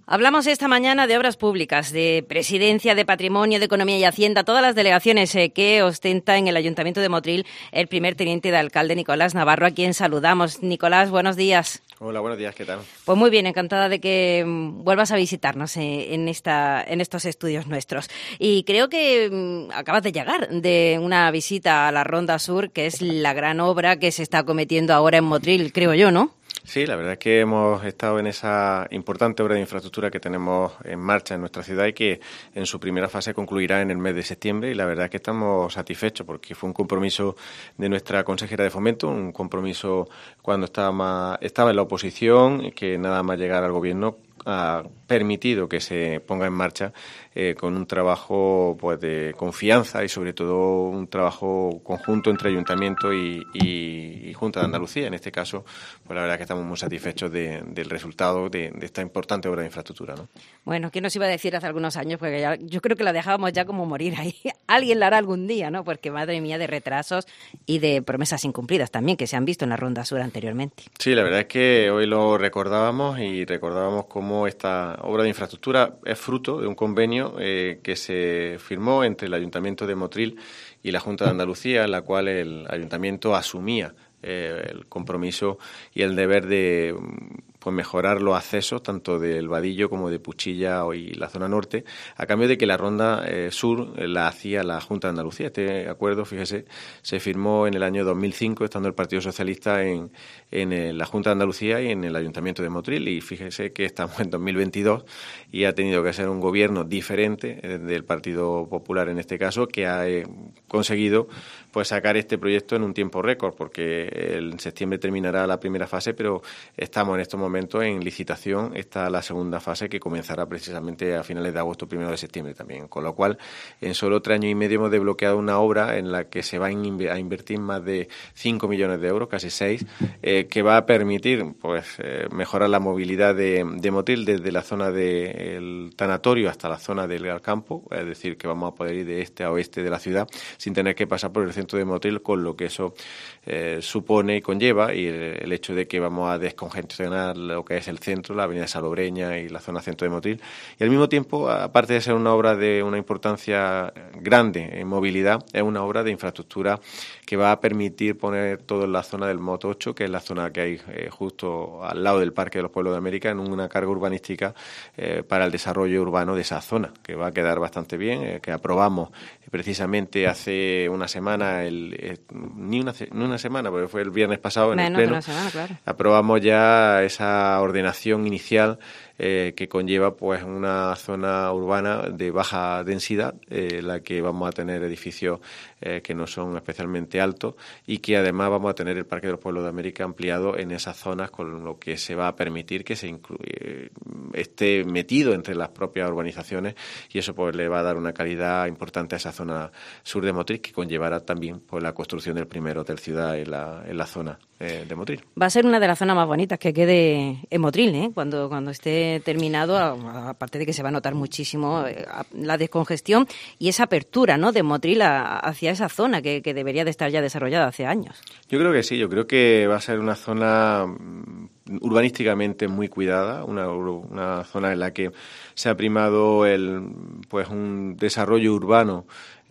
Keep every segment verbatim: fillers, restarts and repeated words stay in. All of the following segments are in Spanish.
Hablamos esta mañana de obras públicas, de Presidencia, de Patrimonio, de Economía y Hacienda, todas las delegaciones eh, que ostenta en el Ayuntamiento de Motril el primer teniente de alcalde, Nicolás Navarro, a quien saludamos. Nicolás, buenos días. Hola, buenos días, ¿qué tal? Pues muy bien, encantada de que mm, vuelvas a visitarnos eh, en, esta, en estos estudios nuestros. Y creo que mm, acabas de llegar de una visita a la Ronda Sur, que es la gran obra que se está cometiendo ahora en Motril, creo yo, ¿no? Sí, la verdad es que hemos estado en esa importante obra de infraestructura que tenemos en marcha en nuestra ciudad y que en su primera fase concluirá en el mes de septiembre, y la verdad es que estamos satisfechos porque fue un compromiso de nuestra consejera de Fomento, un compromiso cuando estaba, más, estaba en la oposición, que nada más llegar al gobierno ha permitido que se ponga en marcha eh, con un trabajo pues de confianza y sobre todo un trabajo conjunto entre Ayuntamiento y, y, y Junta de Andalucía. En este caso, pues la verdad es que estamos muy satisfechos de, del resultado de, de esta importante obra de infraestructura, ¿no? Bueno, ¿qué nos iba a decir hace algunos años? Porque ya, yo creo que la dejábamos ya como morir ahí. Alguien la hará algún día, ¿no? Porque madre mía, de retrasos y de promesas incumplidas también que se han visto en la Ronda Sur anteriormente. Sí, la verdad es que hoy lo recordábamos y recordábamos cómo esta obra de infraestructura es fruto de un convenio eh, que se firmó entre el Ayuntamiento de Motril y la Junta de Andalucía, en la cual el Ayuntamiento asumía eh, el compromiso y el deber de pues mejorar los accesos tanto del Vadillo como de Puchilla y la zona norte, a cambio de que la Ronda eh, Sur la hacía la Junta de Andalucía. Este acuerdo, fíjese, se firmó en el año dos mil cinco, estando el Partido Socialista en, en el, la Junta de Andalucía y en el Ayuntamiento de Motril, y fíjese que estamos en dos mil veintidós y ha tenido que ser un gobierno diferente eh, del Partido Popular en este caso, que ha eh, conseguido pues sacar este proyecto en un tiempo récord, porque en septiembre terminará la primera fase, pero estamos en estos momentos momento en licitación está la segunda fase, que comenzará precisamente a finales de agosto, primero de septiembre también, con lo cual en solo tres años y medio hemos desbloqueado una obra en la que se va a invertir más de cinco millones de euros, casi seis, eh, que va a permitir pues eh, mejorar la movilidad de, de Motril desde la zona del tanatorio hasta la zona del campo, es decir, que vamos a poder ir de este a oeste de la ciudad sin tener que pasar por el centro de Motril, con lo que eso eh, supone y conlleva, y el, el hecho de que vamos a descongestionar lo que es el centro, la avenida Salobreña y la zona centro de Motril, y al mismo tiempo, aparte de ser una obra de una importancia grande en movilidad, es una obra de infraestructura que va a permitir poner todo en la zona del Moto ocho, que es la zona que hay eh, justo al lado del Parque de los Pueblos de América, en una carga urbanística eh, para el desarrollo urbano de esa zona, que va a quedar bastante bien, eh, que aprobamos precisamente hace una semana, el, eh, ni, una, ni una semana, porque fue el viernes pasado en Menos el Pleno, una semana, claro. Aprobamos ya esa ordenación inicial eh, que conlleva pues una zona urbana de baja densidad, eh, la que vamos a tener edificios eh, que no son especialmente altos, y que además vamos a tener el Parque de los Pueblos de América ampliado en esas zonas, con lo que se va a permitir que se incluye, esté metido entre las propias urbanizaciones, y eso pues le va a dar una calidad importante a esa zona sur de Motril, que conllevará también pues la construcción del primer hotel ciudad en la, en la zona eh, de Motril. Va a ser una de las zonas más bonitas que quede en Motril, ¿eh? Cuando, cuando esté terminado, aparte de que se va a notar muchísimo la descongestión y esa apertura, ¿no?, de Motril a, hacia esa zona que, que debería de estar ya desarrollada hace años. Yo creo que sí, yo creo que va a ser una zona urbanísticamente muy cuidada, una, una zona en la que se ha primado el pues un desarrollo urbano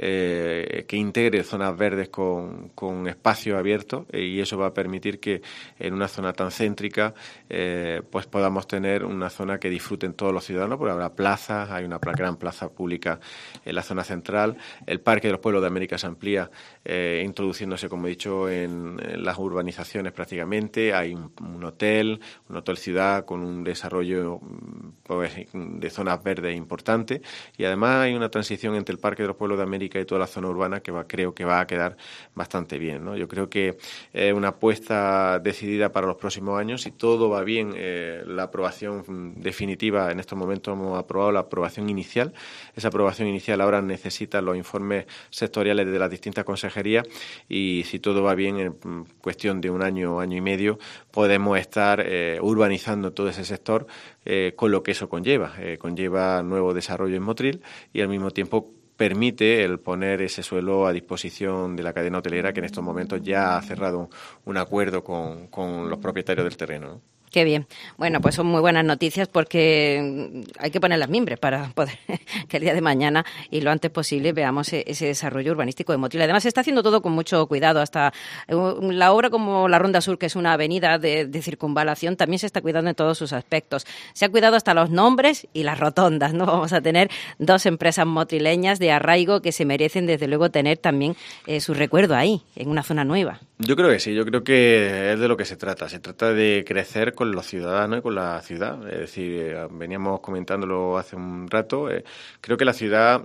eh, que integre zonas verdes con, con espacios abiertos, eh, y eso va a permitir que en una zona tan céntrica eh, pues podamos tener una zona que disfruten todos los ciudadanos, porque habrá plazas, hay una gran plaza pública en la zona central, el Parque de los Pueblos de América se amplía eh, introduciéndose, como he dicho, en, en las urbanizaciones prácticamente, hay un, un hotel, un hotel ciudad con un desarrollo pues, de zonas verdes importante, y además hay una transición entre el Parque de los Pueblos de América y toda la zona urbana que va, creo que va a quedar bastante bien, ¿no? Yo creo que es una apuesta decidida para los próximos años. Si todo va bien, eh, la aprobación definitiva, en estos momentos hemos aprobado la aprobación inicial. Esa aprobación inicial ahora necesita los informes sectoriales de las distintas consejerías, y si todo va bien, en cuestión de un año, año y medio, podemos estar eh, urbanizando todo ese sector, eh, con lo que eso conlleva. Eh, conlleva nuevo desarrollo en Motril y al mismo tiempo permite el poner ese suelo a disposición de la cadena hotelera, que en estos momentos ya ha cerrado un acuerdo con, con los propietarios del terreno, ¿no? Qué bien. Bueno, pues son muy buenas noticias porque hay que poner las mimbres para poder que el día de mañana y lo antes posible veamos ese desarrollo urbanístico de Motril. Además, se está haciendo todo con mucho cuidado. Hasta la obra como la Ronda Sur, que es una avenida de, de circunvalación, también se está cuidando en todos sus aspectos. Se ha cuidado hasta los nombres y las rotondas, ¿no? Vamos a tener dos empresas motrileñas de arraigo que se merecen, desde luego, tener también eh, su recuerdo ahí, en una zona nueva. Yo creo que sí, yo creo que es de lo que se trata. Se trata de crecer con los ciudadanos y con la ciudad. Es decir, eh, veníamos comentándolo hace un rato. Eh, creo que la ciudad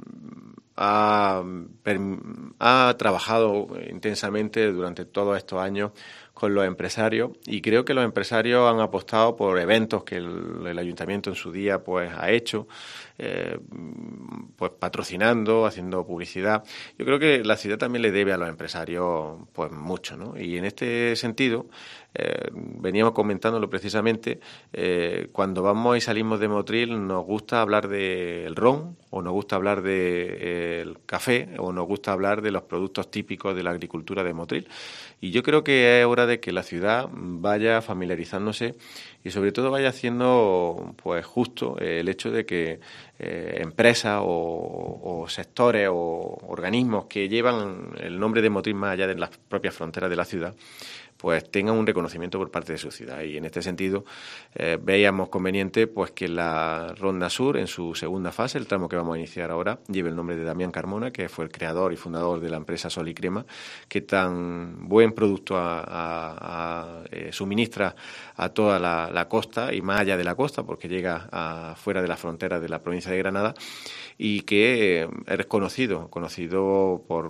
ha, ha trabajado intensamente durante todos estos años con los empresarios y creo que los empresarios han apostado por eventos que el, el ayuntamiento en su día pues ha hecho, eh, pues patrocinando, haciendo publicidad. Yo creo que la ciudad también le debe a los empresarios pues mucho, ¿no? Y en este sentido, eh, veníamos comentándolo precisamente, eh, cuando vamos y salimos de Motril nos gusta hablar del ron, o nos gusta hablar del café, o nos gusta hablar de los productos típicos de la agricultura de Motril. Y yo creo que es hora de que la ciudad vaya familiarizándose y sobre todo vaya haciendo pues justo el hecho de que eh, empresas o, o sectores o organismos que llevan el nombre de Motril más allá de las propias fronteras de la ciudad pues tengan un reconocimiento por parte de su ciudad. Y en este sentido eh, veíamos conveniente pues que la Ronda Sur, en su segunda fase, el tramo que vamos a iniciar ahora, lleve el nombre de Damián Carmona, que fue el creador y fundador de la empresa Sol y Crema, que tan buen producto a, a, a, eh, suministra a toda la, la costa y más allá de la costa, porque llega a, fuera de la frontera de la provincia de Granada, y que eh, es conocido, conocido por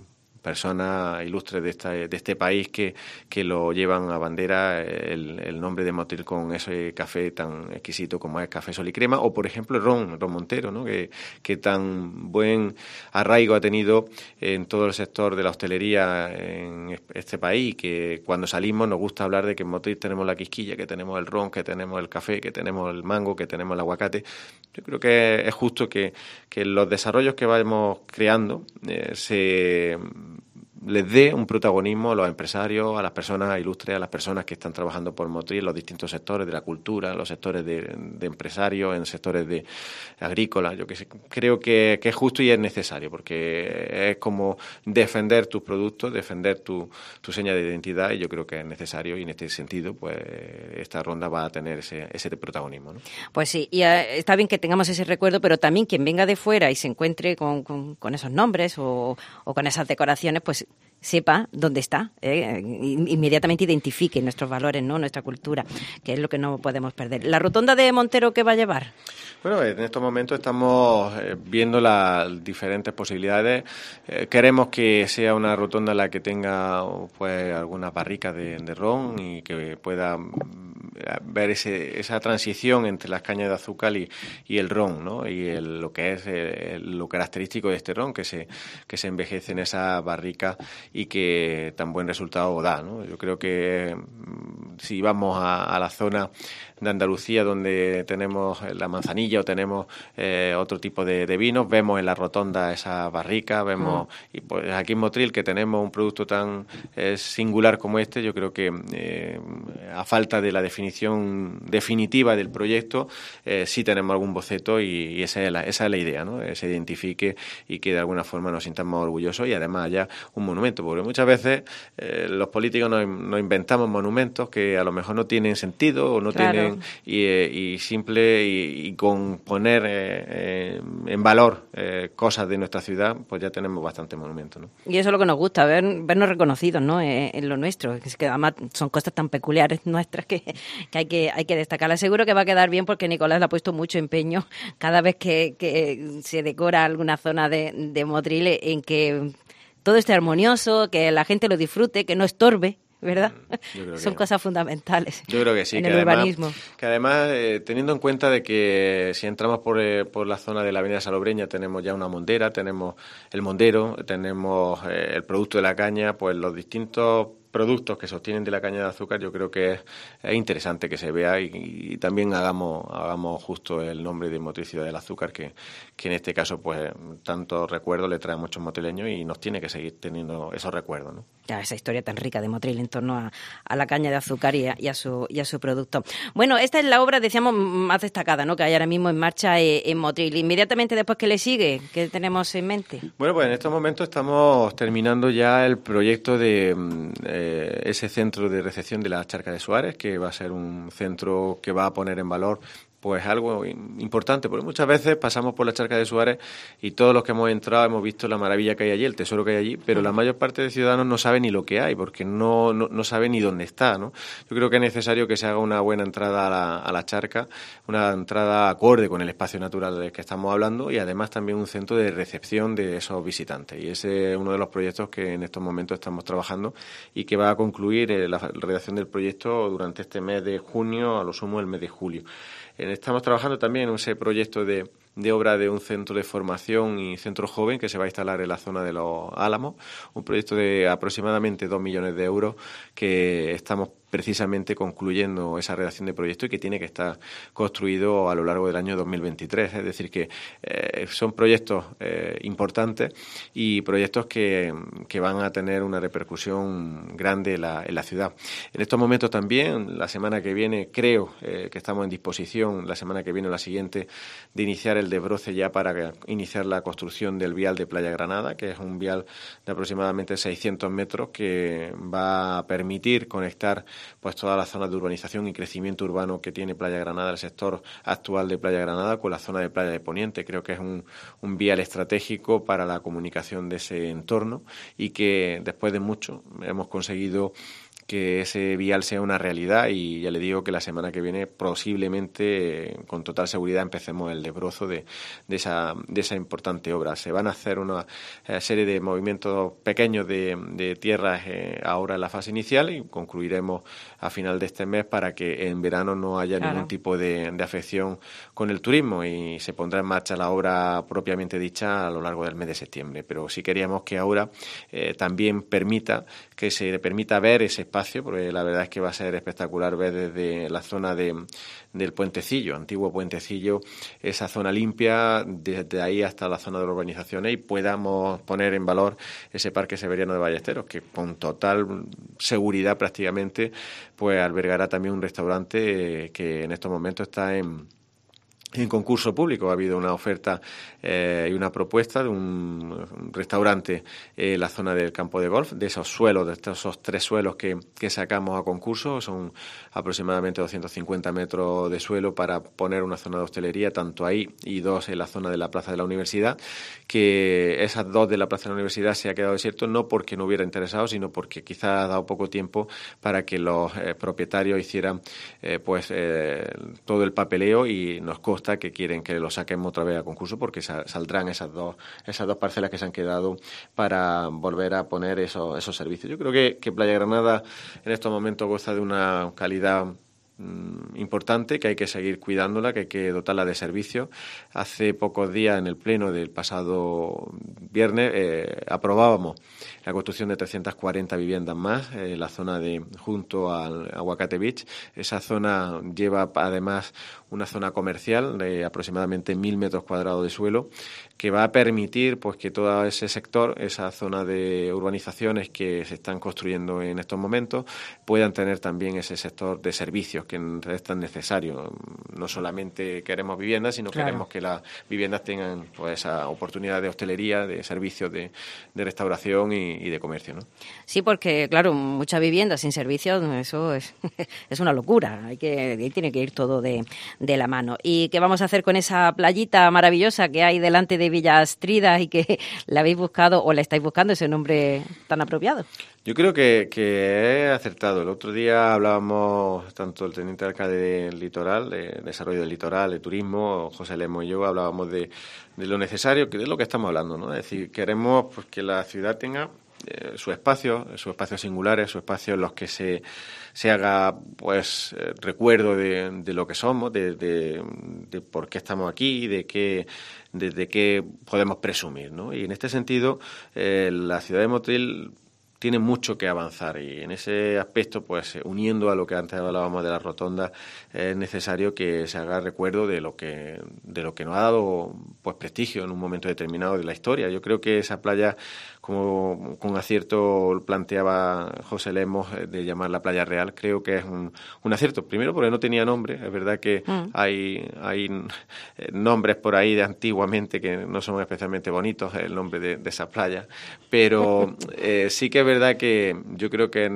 personas ilustres de, esta, de este país que, que lo llevan a bandera el, el nombre de Motril con ese café tan exquisito como es Café Sol y Crema, o por ejemplo el ron, ron Montero, ¿no? que, que tan buen arraigo ha tenido en todo el sector de la hostelería en este país, que cuando salimos nos gusta hablar de que en Motril tenemos la quisquilla, que tenemos el ron, que tenemos el café, que tenemos el mango, que tenemos el aguacate. Yo creo que es justo que, que los desarrollos que vamos creando eh, se les dé un protagonismo a los empresarios, a las personas ilustres, a las personas que están trabajando por Motril en los distintos sectores de la cultura, los sectores de, de empresarios, en sectores de agrícolas. Yo que sé, creo que, que es justo y es necesario, porque es como defender tus productos, defender tu, tu seña de identidad, y yo creo que es necesario, y en este sentido pues esta ronda va a tener ese, ese protagonismo, ¿no? Pues sí, y uh, está bien que tengamos ese recuerdo, pero también quien venga de fuera y se encuentre con, con, con esos nombres o, o con esas decoraciones, pues sepa dónde está, eh, inmediatamente identifique nuestros valores, ¿no? Nuestra cultura, que es lo que no podemos perder. ¿La rotonda de Montero qué va a llevar? Bueno, en estos momentos estamos eh, viendo las diferentes posibilidades. Eh, queremos que sea una rotonda la que tenga pues algunas barricas de, de ron y que pueda ver ese, esa transición entre las cañas de azúcar y, y el ron, ¿no? Y el, lo que es el, lo característico de este ron, que se que se envejece en esa barrica y que tan buen resultado da, ¿no? Yo creo que si vamos a, a la zona de Andalucía donde tenemos la manzanilla o tenemos eh, otro tipo de, de vinos, vemos en la rotonda esa barrica, vemos mm. y pues aquí en Motril, que tenemos un producto tan eh, singular como este, yo creo que eh, a falta de la definición definitiva del proyecto, eh, sí tenemos algún boceto y, y esa es la, esa es la idea, ¿no? Que se identifique y que de alguna forma nos sintamos orgullosos y además haya un monumento, porque muchas veces eh, los políticos nos, nos inventamos monumentos que a lo mejor no tienen sentido o no claro. tienen y, y simple y, y con poner eh, eh, en valor eh, cosas de nuestra ciudad, pues ya tenemos bastante monumentos, ¿no? Y eso es lo que nos gusta, ver, vernos reconocidos, ¿no? En, en lo nuestro, es que además son cosas tan peculiares nuestras que, que hay que hay que destacarlas. Seguro que va a quedar bien porque Nicolás le ha puesto mucho empeño cada vez que, que se decora alguna zona de, de Motril en que todo esté armonioso, que la gente lo disfrute, que no estorbe, ¿verdad? Son cosas fundamentales. Yo creo que sí, en que el además, urbanismo. Que además, eh, teniendo en cuenta de que si entramos por, eh, por la zona de la Avenida Salobreña tenemos ya una mondera, tenemos el mondero, tenemos eh, el producto de la caña, pues los distintos productos que se obtienen de la caña de azúcar, yo creo que es, es interesante que se vea y, y también hagamos hagamos justo el nombre de Motril Ciudad del Azúcar, que, que en este caso pues tantos recuerdos le trae a muchos motrileños y nos tiene que seguir teniendo esos recuerdos, ¿no? Ya, esa historia tan rica de Motril en torno a, a la caña de azúcar y a, y a su y a su producto. Bueno, esta es la obra, decíamos, más destacada, ¿no?, que hay ahora mismo en marcha eh, en Motril. Inmediatamente después, ¿qué le sigue? ¿Qué tenemos en mente? Bueno, pues en estos momentos estamos terminando ya el proyecto de eh, ese centro de recepción de la Charca de Suárez, que va a ser un centro que va a poner en valor pues algo importante, porque muchas veces pasamos por la Charca de Suárez y todos los que hemos entrado hemos visto la maravilla que hay allí, el tesoro que hay allí, pero la mayor parte de ciudadanos no sabe ni lo que hay, porque no, no, no sabe ni dónde está, ¿no? Yo creo que es necesario que se haga una buena entrada a la, a la charca, una entrada acorde con el espacio natural del que estamos hablando y además también un centro de recepción de esos visitantes. Y ese es uno de los proyectos que en estos momentos estamos trabajando y que va a concluir eh, la redacción del proyecto durante este mes de junio, a lo sumo el mes de julio. Estamos trabajando también en ese proyecto de, de obra de un centro de formación y centro joven que se va a instalar en la zona de Los Álamos, un proyecto de aproximadamente dos millones de euros que estamos precisamente concluyendo esa redacción de proyecto y que tiene que estar construido a lo largo del año dos mil veintitrés. Es decir, que eh, son proyectos eh, importantes y proyectos que, que van a tener una repercusión grande en la, en la ciudad. En estos momentos también, la semana que viene, creo eh, que estamos en disposición, la semana que viene o la siguiente, de iniciar el desbroce ya para iniciar la construcción del vial de Playa Granada, que es un vial de aproximadamente seiscientos metros que va a permitir conectar pues todas las zonas de urbanización y crecimiento urbano que tiene Playa Granada, el sector actual de Playa Granada con la zona de Playa de Poniente. Creo que es un, un vial estratégico para la comunicación de ese entorno y que después de mucho hemos conseguido que ese vial sea una realidad y ya le digo que la semana que viene posiblemente, eh, con total seguridad, empecemos el desbrozo de, de, esa, de esa importante obra. Se van a hacer una eh, serie de movimientos pequeños de, de tierras eh, ahora en la fase inicial y concluiremos a final de este mes para que en verano no haya claro. ningún tipo de, de afección con el turismo y se pondrá en marcha la obra propiamente dicha a lo largo del mes de septiembre. Pero sí queríamos que ahora eh, también permita que se le permita ver ese espacio, porque la verdad es que va a ser espectacular ver desde la zona de, del Puentecillo, antiguo Puentecillo, esa zona limpia, desde ahí hasta la zona de las urbanizaciones y podamos poner en valor ese Parque Severiano de Ballesteros, que con total seguridad prácticamente pues albergará también un restaurante eh, que en estos momentos está en En concurso público. Ha habido una oferta eh, y una propuesta de un, un restaurante en la zona del campo de golf, de esos suelos, de estos, esos tres suelos que, que sacamos a concurso. Son aproximadamente doscientos cincuenta metros de suelo para poner una zona de hostelería, tanto ahí y dos en la zona de la Plaza de la Universidad, que esas dos de la Plaza de la Universidad se ha quedado desierto no porque no hubiera interesado, sino porque quizás ha dado poco tiempo para que los eh, propietarios hicieran eh, pues eh, todo el papeleo y nos consta que quieren que lo saquemos otra vez a concurso porque saldrán esas dos esas dos parcelas que se han quedado para volver a poner esos, esos servicios. Yo creo que, que Playa Granada en estos momentos goza de una calidad importante, que hay que seguir cuidándola, que hay que dotarla de servicios. Hace pocos días, en el pleno del pasado viernes, eh, aprobábamos la construcción de trescientas cuarenta viviendas más en eh, la zona de junto al Aguacate Beach. Esa zona lleva además una zona comercial de aproximadamente mil metros cuadrados de suelo que va a permitir pues que todo ese sector, esa zona de urbanizaciones que se están construyendo en estos momentos, puedan tener también ese sector de servicios que es tan necesario. No solamente queremos viviendas, sino claro. queremos que las viviendas tengan pues esa oportunidad de hostelería, de servicios de, de restauración y, y de comercio, ¿no? Sí, porque claro, muchas viviendas sin servicios, eso es, es una locura. Hay que, ahí tiene que ir todo de, de la mano. ¿Y qué vamos a hacer con esa playita maravillosa que hay delante de Villa Astrida y que la habéis buscado o la estáis buscando ese nombre tan apropiado? Yo creo que, que he acertado. El otro día hablábamos, tanto el teniente alcalde del litoral, de desarrollo del litoral, de turismo, José Lemo y yo, hablábamos de, de lo necesario, que de lo que estamos hablando, ¿no? Es decir, queremos pues, que la ciudad tenga eh, su espacio, sus espacios singulares, sus espacios en los que se, se haga pues eh, recuerdo de, de lo que somos, de, de, de por qué estamos aquí, de qué, de, de qué podemos presumir, ¿no? Y en este sentido, eh, la ciudad de Motril tiene mucho que avanzar y en ese aspecto, pues uniendo a lo que antes hablábamos de la rotonda, es necesario que se haga recuerdo de lo que de lo que nos ha dado pues prestigio en un momento determinado de la historia. Yo creo que esa playa, como con acierto planteaba José Lemos, de llamar la Playa Real, creo que es un, un acierto. Primero porque no tenía nombre, es verdad que mm. hay, hay nombres por ahí de antiguamente que no son especialmente bonitos, el nombre de, de esa playa, pero eh, sí que es verdad que yo creo que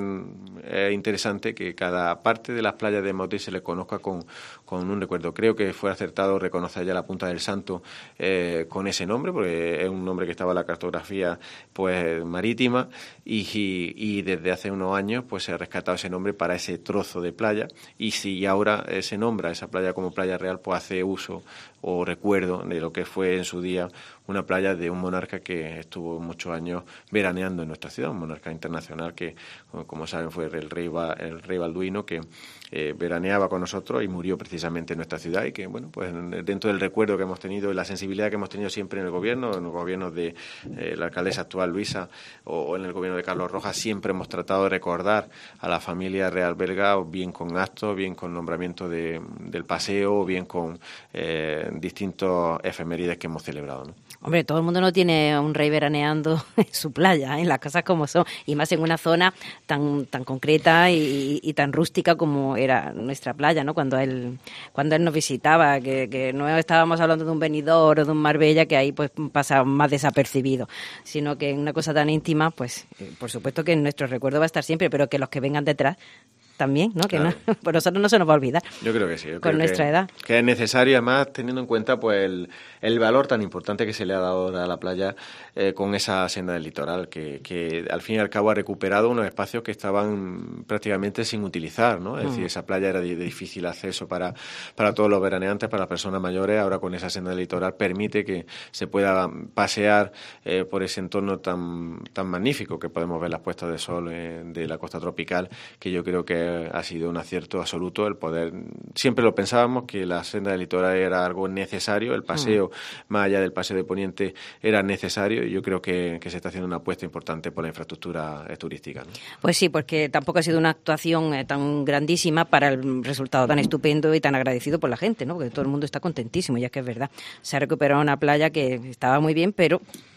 es interesante que cada parte de las playas de Motril se le conozca con, con un recuerdo. Creo que fue acertado reconocer ya la Punta del Santo eh, con ese nombre, porque es un nombre que estaba en la cartografía pues marítima y, y, y desde hace unos años pues se ha rescatado ese nombre para ese trozo de playa, y si ahora se nombra esa playa como Playa Real, pues hace uso o recuerdo de lo que fue en su día una playa de un monarca que estuvo muchos años veraneando en nuestra ciudad, un monarca internacional que, como saben, fue el rey, el rey Balduino, que eh, veraneaba con nosotros y murió precisamente en nuestra ciudad, y que, bueno, pues dentro del recuerdo que hemos tenido y la sensibilidad que hemos tenido siempre en el gobierno, en los gobiernos de eh, la alcaldesa actual Luisa o, o en el gobierno de Carlos Rojas, siempre hemos tratado de recordar a la familia real belga, bien con actos, bien con nombramiento de, del paseo, bien con eh, distintos efemérides que hemos celebrado, ¿no? Hombre, todo el mundo no tiene un rey veraneando en su playa, ¿eh? En las casas como son, y más en una zona tan tan concreta y, y tan rústica como era nuestra playa, ¿no? Cuando él cuando él nos visitaba, que, que no estábamos hablando de un Benidorm o de un Marbella, que ahí pues pasa más desapercibido, sino que en una cosa tan íntima, pues eh, por supuesto que en nuestro recuerdo va a estar siempre, pero que los que vengan detrás también, ¿no? Que claro. no, por nosotros no se nos va a olvidar. Yo creo que sí. Yo con creo nuestra que, edad. Que es necesario, además, teniendo en cuenta pues el, el valor tan importante que se le ha dado a la playa eh, con esa senda del litoral, que, que al fin y al cabo ha recuperado unos espacios que estaban prácticamente sin utilizar, ¿no? Es mm. decir, esa playa era de, de difícil acceso para, para todos los veraneantes, para las personas mayores. Ahora con esa senda del litoral permite que se pueda pasear eh, por ese entorno tan, tan magnífico que podemos ver las puestas de sol eh, de la costa tropical, que yo creo que ha sido un acierto absoluto el poder. Siempre lo pensábamos que la senda del litoral era algo necesario, el paseo, mm. más allá del paseo de Poniente, era necesario, y yo creo que, que se está haciendo una apuesta importante por la infraestructura turística, ¿no? Pues sí, porque tampoco ha sido una actuación eh, tan grandísima para el resultado tan estupendo y tan agradecido por la gente, ¿no? Porque todo el mundo está contentísimo, ya que es verdad. Se ha recuperado una playa que estaba muy bien, pero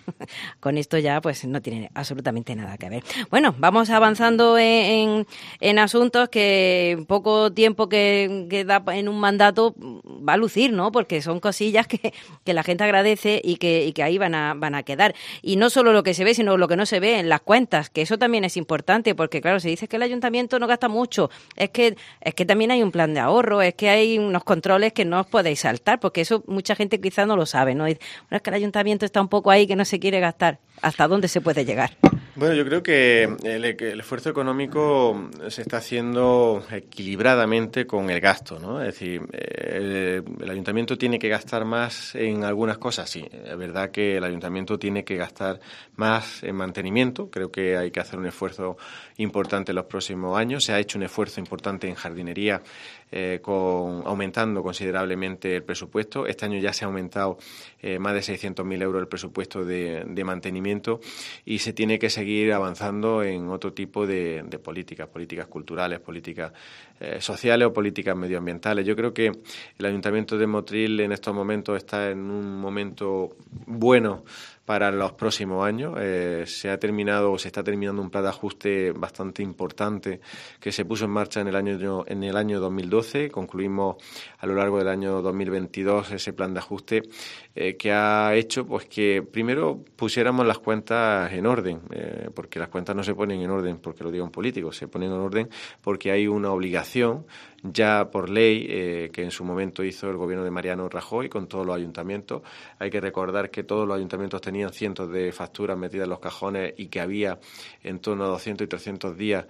con esto ya pues no tiene absolutamente nada que ver. Bueno, vamos avanzando en, en, en asuntos que poco tiempo que, que da en un mandato va a lucir, ¿no? Porque son cosillas que, que la gente agradece y que, y que ahí van a, van a quedar. Y no solo lo que se ve, sino lo que no se ve en las cuentas, que eso también es importante, porque claro, se dice que el ayuntamiento no gasta mucho, es que, es que también hay un plan de ahorro, es que hay unos controles que no os podéis saltar, porque eso mucha gente quizás no lo sabe, ¿no? Bueno, es que el ayuntamiento está un poco ahí que no se quiere gastar. ¿Hasta dónde se puede llegar? Bueno, yo creo que el, el esfuerzo económico se está haciendo equilibradamente con el gasto, ¿no? Es decir, el, el ayuntamiento tiene que gastar más en algunas cosas, sí. Es verdad que el ayuntamiento tiene que gastar más en mantenimiento. Creo que hay que hacer un esfuerzo importante en los próximos años. Se ha hecho un esfuerzo importante en jardinería, eh, con, aumentando considerablemente el presupuesto. Este año ya se ha aumentado eh, más de seiscientos mil euros el presupuesto de, de mantenimiento, y se tiene que seguir avanzando en otro tipo de, de políticas, políticas culturales, políticas eh, sociales o políticas medioambientales. Yo creo que el Ayuntamiento de Motril en estos momentos está en un momento bueno para los próximos años. Eh, se ha terminado o se está terminando un plan de ajuste bastante importante que se puso en marcha en el año en el año dos mil doce. Concluimos a lo largo del año dos mil veintidós ese plan de ajuste eh, que ha hecho pues que primero pusiéramos las cuentas en orden, eh, porque las cuentas no se ponen en orden porque lo diga un político, se ponen en orden porque hay una obligación ya por ley eh, que en su momento hizo el gobierno de Mariano Rajoy con todos los ayuntamientos. Hay que recordar que todos los ayuntamientos tenían cientos de facturas metidas en los cajones y que había en torno a doscientos y trescientos días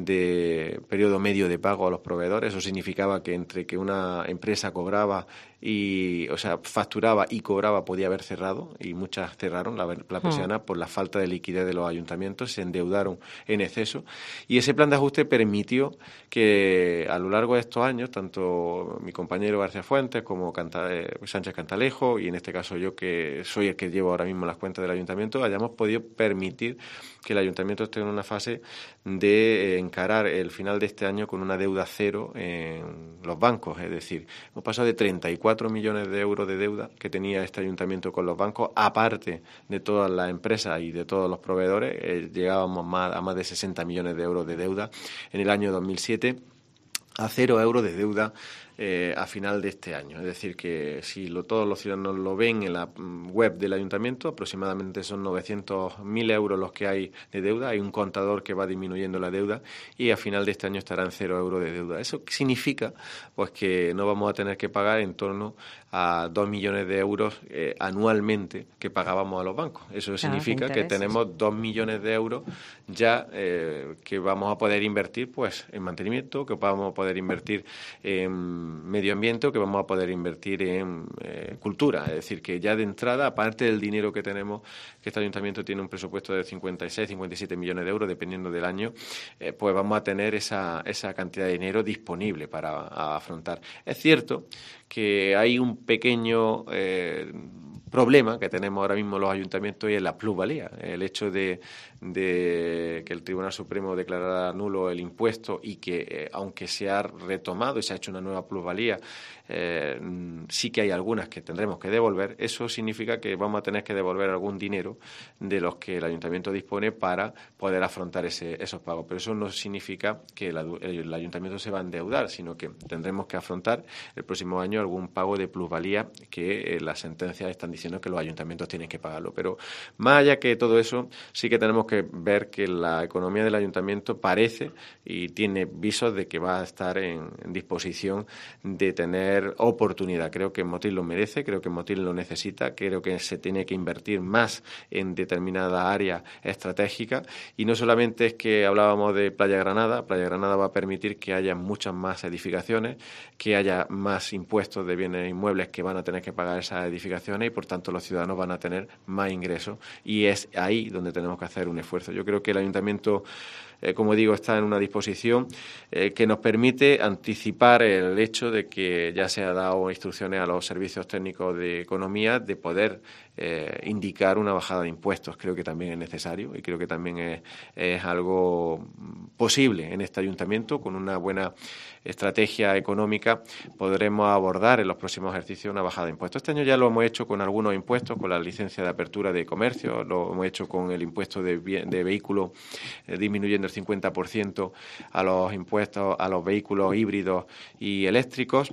de periodo medio de pago a los proveedores. Eso significaba que entre que una empresa cobraba y, o sea, facturaba y cobraba podía haber cerrado, y muchas cerraron la, la persiana por la falta de liquidez de los ayuntamientos, se endeudaron en exceso, y ese plan de ajuste permitió que a lo largo de estos años, tanto mi compañero García Fuentes como Canta, eh, Sánchez Cantalejo, y en este caso yo, que soy el que llevo ahora mismo las cuentas del ayuntamiento, hayamos podido permitir que el ayuntamiento esté en una fase de eh, encarar el final de este año con una deuda cero en los bancos. Es decir, hemos pasado de treinta y cuatro millones de euros de deuda que tenía este ayuntamiento con los bancos, aparte de todas las empresas y de todos los proveedores, eh, llegábamos más, a más de sesenta millones de euros de deuda en el año dos mil siete, a cero euros de deuda eh, a final de este año. Es decir, que si lo, todos los ciudadanos lo ven en la web del ayuntamiento, aproximadamente son novecientos mil euros los que hay de deuda. Hay un contador que va disminuyendo la deuda y a final de este año estará en cero euros de deuda. Eso significa pues que no vamos a tener que pagar en torno a dos millones de euros eh, anualmente que pagábamos a los bancos. Eso significa que tenemos dos millones de euros ya eh, que vamos a poder invertir pues en mantenimiento, que vamos a poder invertir en medio ambiente o que vamos a poder invertir en eh, cultura. Es decir, que ya de entrada, aparte del dinero que tenemos, que este ayuntamiento tiene un presupuesto de cincuenta y seis, cincuenta y siete millones de euros, dependiendo del año, eh, pues vamos a tener esa, esa cantidad de dinero disponible para afrontar. Es cierto que hay un pequeño eh, problema que tenemos ahora mismo los ayuntamientos y es la plusvalía. El hecho de, de que el Tribunal Supremo declarara nulo el impuesto y que, eh, aunque se ha retomado y se ha hecho una nueva plusvalía, eh, sí que hay algunas que tendremos que devolver. Eso significa que vamos a tener que devolver algún dinero de los que el ayuntamiento dispone para poder afrontar ese, esos pagos. Pero eso no significa que el, el ayuntamiento se va a endeudar, sino que tendremos que afrontar el próximo año algún pago de plusvalía que eh, las sentencias están diciendo que los ayuntamientos tienen que pagarlo. Pero más allá que todo eso, sí que tenemos que ver que la economía del ayuntamiento parece y tiene visos de que va a estar en, en disposición de tener oportunidad. Creo que Motril lo merece, creo que Motril lo necesita, creo que se tiene que invertir más en determinada área estratégica y no solamente es que hablábamos de Playa Granada. Playa Granada va a permitir que haya muchas más edificaciones, que haya más impuestos de bienes inmuebles que van a tener que pagar esas edificaciones y por tanto los ciudadanos van a tener más ingresos y es ahí donde tenemos que hacer un esfuerzo. Yo creo que el ayuntamiento, eh, como digo, está en una disposición eh, que nos permite anticipar el hecho de que ya se ha dado instrucciones a los servicios técnicos de economía de poder eh, indicar una bajada de impuestos. Creo que también es necesario y creo que también es, es algo posible en este ayuntamiento. Con una buena estrategia económica podremos abordar en los próximos ejercicios una bajada de impuestos. Este año ya lo hemos hecho con algunos impuestos, con la licencia de apertura de comercio, lo hemos hecho con el impuesto de, de vehículos, eh, disminuyendo el cincuenta por ciento a los impuestos a los vehículos híbridos y eléctricos.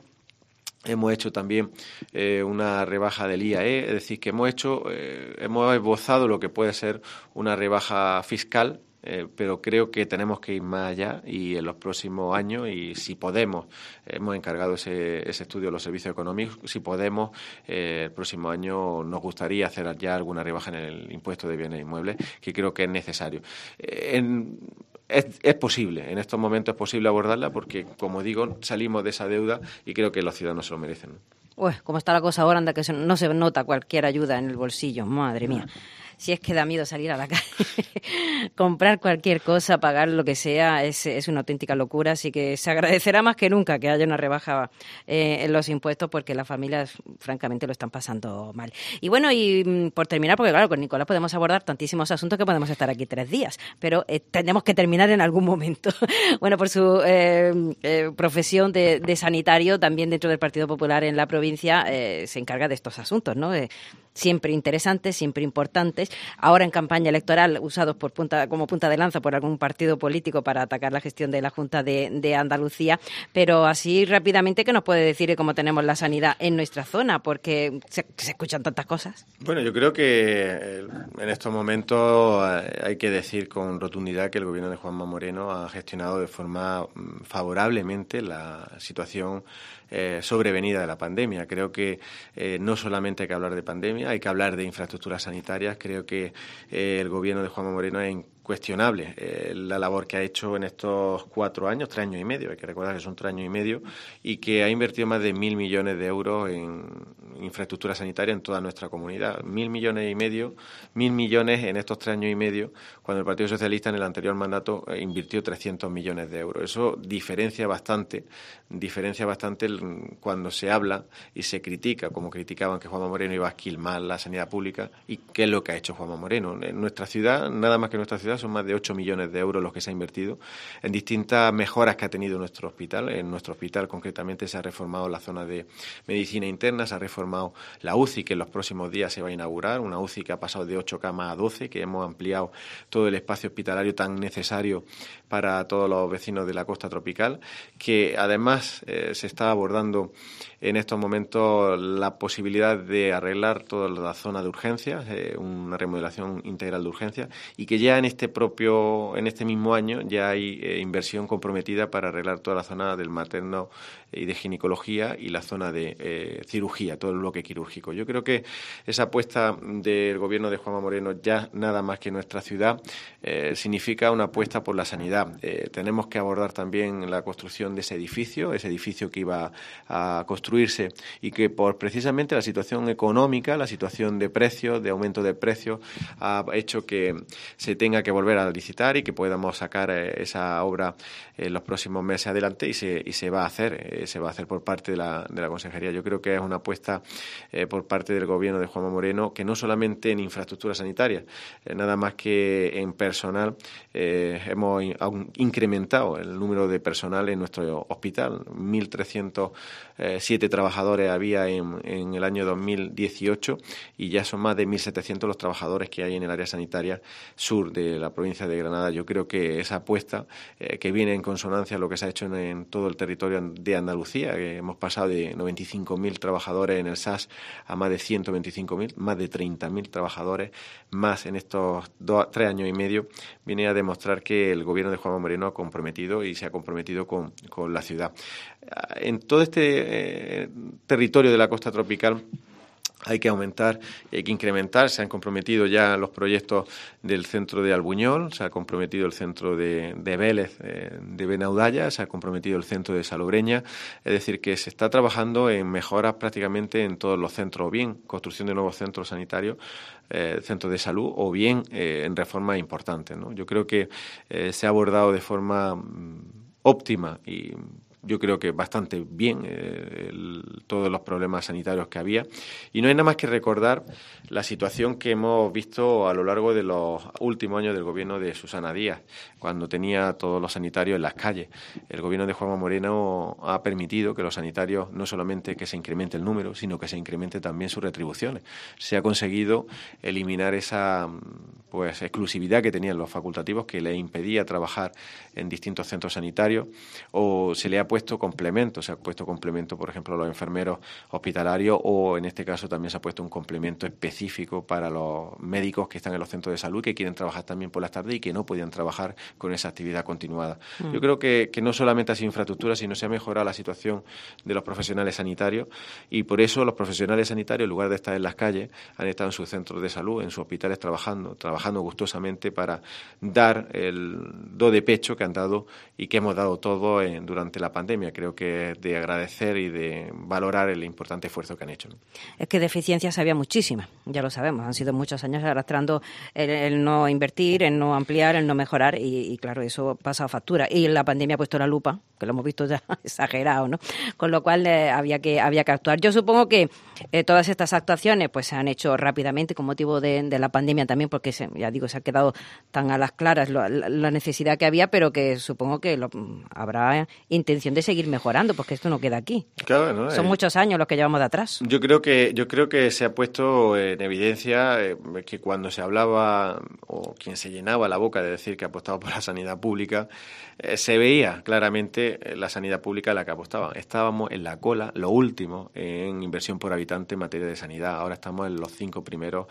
Hemos hecho también eh, una rebaja del I A E, es decir, que hemos hecho, eh, hemos esbozado lo que puede ser una rebaja fiscal. Eh, pero creo que tenemos que ir más allá y en los próximos años, y si podemos, hemos encargado ese, ese estudio a los servicios económicos, si podemos, eh, el próximo año nos gustaría hacer ya alguna rebaja en el impuesto de bienes inmuebles, que creo que es necesario. Eh, en, Es, es posible, en estos momentos es posible abordarla porque, como digo, salimos de esa deuda y creo que los ciudadanos se lo merecen. Uy, como está la cosa ahora, anda que no se nota cualquier ayuda en el bolsillo, madre mía. Si es que da miedo salir a la calle, comprar cualquier cosa, pagar lo que sea, es, es una auténtica locura. Así que se agradecerá más que nunca que haya una rebaja eh, en los impuestos porque las familias, francamente, lo están pasando mal. Y bueno, y por terminar, porque claro, con Nicolás podemos abordar tantísimos asuntos que podemos estar aquí tres días, pero eh, tenemos que terminar en algún momento. Bueno, por su eh, eh, profesión de, de sanitario, también dentro del Partido Popular en la provincia, eh, se encarga de estos asuntos, ¿no? Eh, siempre interesantes, siempre importantes. Ahora en campaña electoral, usados por punta, como punta de lanza por algún partido político para atacar la gestión de la Junta de, de Andalucía. Pero así rápidamente, ¿qué nos puede decir cómo tenemos la sanidad en nuestra zona? Porque se, se escuchan tantas cosas. Bueno, yo creo que en estos momentos hay que decir con rotundidad que el gobierno de Juanma Moreno ha gestionado de forma favorablemente la situación eh, sobrevenida de la pandemia. Creo que eh, no solamente hay que hablar de pandemia, hay que hablar de infraestructuras sanitarias. Creo que eh, el gobierno de Juanma Moreno es incuestionable eh, la labor que ha hecho en estos cuatro años, tres años y medio, hay que recordar que son tres años y medio, y que ha invertido más de mil millones de euros en infraestructura sanitaria en toda nuestra comunidad. Mil millones y medio, mil millones en estos tres años y medio, cuando el Partido Socialista en el anterior mandato eh, invirtió trescientos millones de euros. Eso diferencia bastante, diferencia bastante el, cuando se habla y se critica, como criticaban que Juanma Moreno iba a esquilmar la sanidad pública, y qué es lo que ha hecho Juanma Moreno. En nuestra ciudad, nada más que en nuestra ciudad, son más de ocho millones de euros los que se ha invertido en distintas mejoras que ha tenido nuestro hospital. En nuestro hospital, concretamente, se ha reformado la zona de medicina interna, se ha reformado la U C I, que en los próximos días se va a inaugurar, una U C I que ha pasado de ocho camas a doce, que hemos ampliado todo el espacio hospitalario tan necesario para todos los vecinos de la costa tropical, que además eh, se está abordando en estos momentos la posibilidad de arreglar toda la zona de urgencias, eh, una remodelación integral de urgencias, y que ya en este propio, en este mismo año ya hay eh, inversión comprometida para arreglar toda la zona del materno y de ginecología y la zona de eh, cirugía, todo el bloque quirúrgico. Yo creo que esa apuesta del gobierno de Juanma Moreno, ya nada más que en nuestra ciudad, eh, significa una apuesta por la sanidad. Eh, tenemos que abordar también la construcción de ese edificio, ese edificio que iba a construirse y que por precisamente la situación económica, la situación de precios, de aumento de precios, ha hecho que se tenga que volver a licitar y que podamos sacar eh, esa obra en los próximos meses adelante, y se, y se va a hacer, eh, se va a hacer por parte de la, de la Consejería. Yo creo que es una apuesta eh, por parte del gobierno de Juanma Moreno, que no solamente en infraestructura sanitaria, eh, nada más que en personal, eh, hemos in, incrementado el número de personal en nuestro hospital. mil trescientos siete trabajadores había en, en el año dos mil dieciocho, y ya son más de mil setecientos los trabajadores que hay en el área sanitaria sur de la provincia de Granada. Yo creo que esa apuesta, eh, que viene en consonancia a lo que se ha hecho en, en todo el territorio de Andalucía, que hemos pasado de noventa y cinco mil trabajadores en el S A S a más de ciento veinticinco mil, más de treinta mil trabajadores más en estos dos, tres años y medio, viene a demostrar que el gobierno de Juanma Moreno ha comprometido y se ha comprometido con, con la ciudad. En todo este eh, territorio de la costa tropical hay que aumentar y hay que incrementar. Se han comprometido ya los proyectos del centro de Albuñol, se ha comprometido el centro de, de Vélez, eh, de Benaudalla, se ha comprometido el centro de Salobreña. Es decir, que se está trabajando en mejoras prácticamente en todos los centros, o bien construcción de nuevos centros sanitarios, eh, centros de salud, o bien eh, en reformas importantes, ¿no? Yo creo que eh, se ha abordado de forma mm, óptima y yo creo que bastante bien eh, el, todos los problemas sanitarios que había, y no hay nada más que recordar la situación que hemos visto a lo largo de los últimos años del gobierno de Susana Díaz, cuando tenía a todos los sanitarios en las calles. El gobierno de Juanma Moreno ha permitido que los sanitarios no solamente que se incremente el número, sino que se incremente también sus retribuciones. Se ha conseguido eliminar esa pues exclusividad que tenían los facultativos, que les impedía trabajar en distintos centros sanitarios, o se le ha puesto complemento, se ha puesto complemento, por ejemplo, a los enfermeros hospitalarios, o en este caso también se ha puesto un complemento específico para los médicos que están en los centros de salud, que quieren trabajar también por las tardes y que no podían trabajar con esa actividad continuada. Mm. Yo creo que, que no solamente ha sido infraestructura, sino se ha mejorado la situación de los profesionales sanitarios, y por eso los profesionales sanitarios, en lugar de estar en las calles, han estado en sus centros de salud, en sus hospitales, trabajando, trabajando gustosamente para dar el do de pecho que han dado y que hemos dado todos en, durante la pandemia. Creo que es de agradecer y de valorar el importante esfuerzo que han hecho, ¿no? Es que deficiencias había muchísimas, ya lo sabemos, han sido muchos años arrastrando el, el no invertir, el no ampliar, el no mejorar, y, y claro, eso ha pasado factura. Y la pandemia ha puesto la lupa, que lo hemos visto ya exagerado, ¿no? Con lo cual eh, había que había que actuar. Yo supongo que eh, todas estas actuaciones pues se han hecho rápidamente con motivo de, de la pandemia también, porque se, ya digo, se ha quedado tan a las claras lo, la, la necesidad que había, pero que supongo que lo, habrá intención de seguir mejorando, porque esto no queda aquí. Claro, ¿no? Son eh, muchos años los que llevamos de atrás. Yo creo que yo creo que se ha puesto en evidencia eh, que cuando se hablaba, o quien se llenaba la boca de decir que apostaba por la sanidad pública, eh, se veía claramente la sanidad pública a la que apostaban. Estábamos en la cola, lo último, en inversión por habitante en materia de sanidad. Ahora estamos en los cinco primeros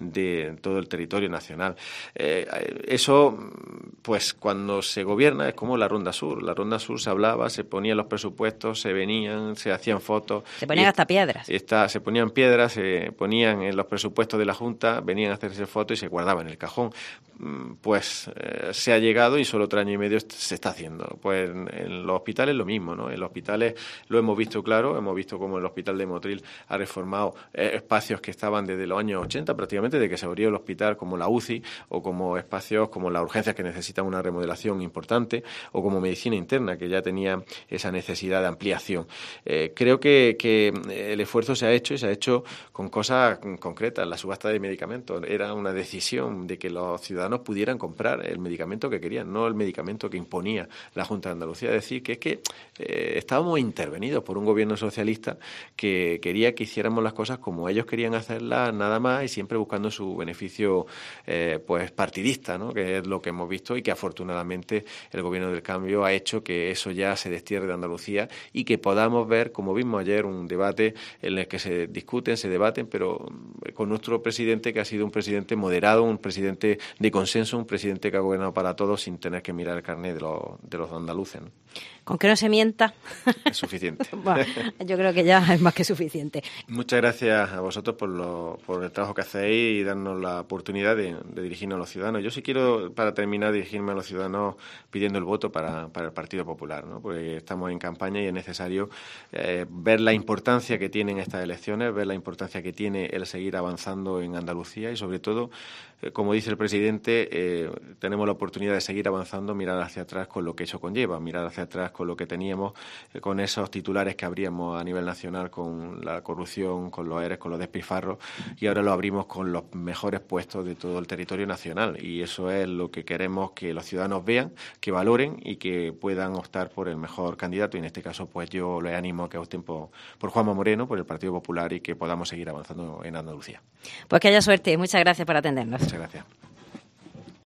de todo el territorio nacional. Eh, eso, pues cuando se gobierna, es como la Ronda Sur. La Ronda Sur se hablaba, se ponían los presupuestos, se venían, se hacían fotos. Se ponían hasta piedras. Está, se ponían piedras, se ponían en los presupuestos de la Junta, venían a hacerse fotos y se guardaban en el cajón. Pues eh, se ha llegado y solo otro año y medio se está haciendo. Pues en, en los hospitales lo mismo, ¿no? En los hospitales lo hemos visto claro, hemos visto cómo el hospital de Motril ha reformado eh, espacios que estaban desde los años ochenta, prácticamente desde que se abrió el hospital, como la U C I, o como espacios como las urgencias que necesitan una remodelación importante, o como medicina interna, que ya tenía esa necesidad de ampliación. Eh, creo que, que el esfuerzo se ha hecho y se ha hecho con cosas concretas. La subasta de medicamentos era una decisión de que los ciudadanos pudieran comprar el medicamento que querían, no el medicamento que imponía la Junta de Andalucía. Es decir, que es que eh, estábamos intervenidos por un gobierno socialista que quería que hiciéramos las cosas como ellos querían hacerlas, nada más, y siempre buscando su beneficio eh, pues partidista, ¿no? Que es lo que hemos visto y que afortunadamente el gobierno del cambio ha hecho que eso ya se destierre de Andalucía y que podamos ver, como vimos ayer, un debate en el que se discuten, se debaten, pero con nuestro presidente, que ha sido un presidente moderado, un presidente de consenso, un presidente que ha gobernado para todos sin tener que mirar el carnet de los, de los andaluces, ¿no? Con que no se mienta. Es suficiente. Bueno, yo creo que ya es más que suficiente. Muchas gracias a vosotros por, lo, por el trabajo que hacéis y darnos la oportunidad de, de dirigirnos a los ciudadanos. Yo sí quiero, para terminar, dirigirme a los ciudadanos pidiendo el voto para, para el Partido Popular, ¿no? Porque estamos en campaña y es necesario eh, ver la importancia que tienen estas elecciones, ver la importancia que tiene el seguir avanzando en Andalucía y, sobre todo, eh, como dice el presidente, eh, tenemos la oportunidad de seguir avanzando, mirar hacia atrás con lo que eso conlleva, mirar hacia atrás con lo que teníamos, eh, con esos titulares que abríamos a nivel nacional con la corrupción, con los ERES, con los despilfarros, y ahora lo abrimos con los mejores puestos de todo el territorio nacional. Y eso es lo que queremos que los ciudadanos vean, que valoren y que puedan optar por el mejor candidato. Y en este caso, pues yo les animo a que opten por, por Juanma Moreno, por el Partido Popular, y que podamos seguir avanzando en Andalucía. Pues que haya suerte. Muchas gracias por atendernos. Muchas gracias.